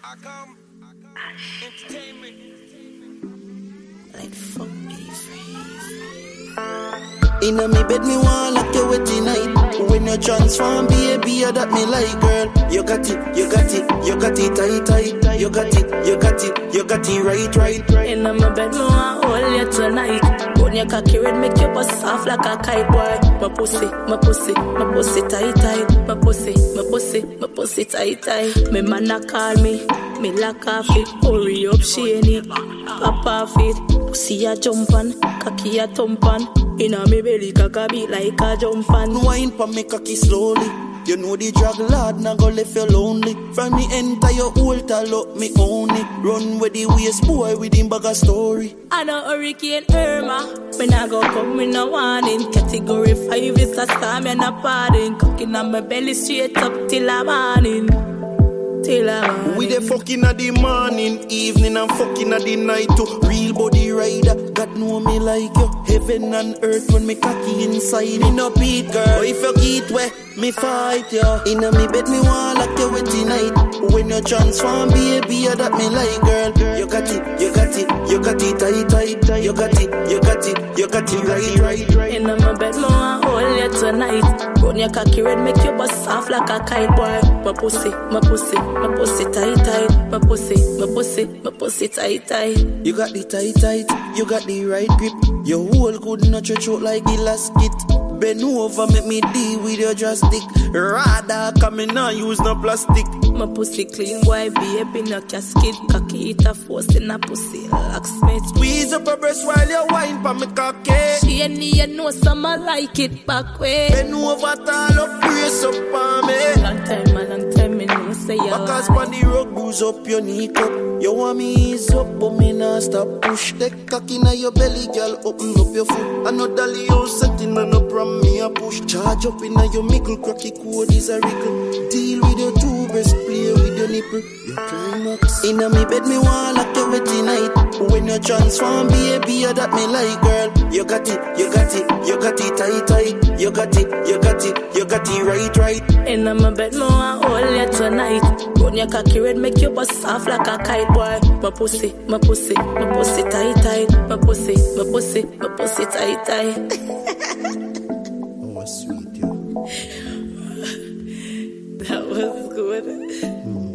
I come. Entertainment. Like fuck these. Inna me bed, me want lock you with tonight. When you transform, baby, that me like, girl. You got it, you got it, you got it tight, tight. You got it, you got it, you got it right, right. Inna my bed, me want hold you tonight. When you cocky red, make you bust off like a kite, boy. My pussy, my pussy, my pussy tight, tight. My pussy, my pussy, my pussy tight, tight. Me man a call me lock off it. Hurry up, Shani, pop off it. Pussy a jump on, cocky a thump on. Inna me belly, cocky beat like a jump on. Wine pa me cocky slowly. You know the drug lord, now go left you lonely. From me enter your altar, look me only. Run with the waist boy with him bag a story. I know Hurricane Irma. When I go come in a warning. Category 5 is a storm and a pardon. Cooking on my belly straight up till a morning. Till a morning. We the fucking at the morning, evening and fucking at the night too. Real body rider, God know me like you. Heaven and earth when me cocky inside. Me no beat girl, if you get wet, me fight you. Inna me bed me want lock you with tonight. When you transform, baby, that me like, girl. You got it, you got it, you got it tight, tight. You got it, you got it, you got it right, right, right. Inna my bed me want hold you tonight. Run your cocky red, make you bust off like a kite, boy. My pussy, my pussy, my pussy tight, tight. My pussy, my pussy, my pussy tight, tight. You got the tight, tight. You got the right grip. Your whole good not your throat like the last kit. Bend over, make me deal with your joystick. Rather come in and use no plastic. My pussy clean, boy, baby, no casket. Cocky eat a force in a pussy, locksmith. Squeeze up her breast while you wine pa me cocky. She and you know some I like it back way. Bend over, tall up, brace up on me. Long time, me know say you Backers pan the rug, bruise up your knee cup. You want me ease up, but me nah stop. Push the cocky na your belly, girl, open up your foot. I know dolly you setting and up from me a push. Charge up in your mickle, cracky code is a wrinkle. Deal with your two breasts, play with your nipple. Your climax. Inna me bed, me want lock you with tonight. When you transform, baby, that me like, girl. You got it, you got it, you got it tight, tight. You got it, you got it, you got it right, right. Inna my bed, me want hold you tonight. Run your cocky red, make you bust off like a kite, boy. My pussy, my pussy, my pussy tight, tight. My pussy, my pussy, my pussy tight, tight. Oh, sweet, yo. That was good.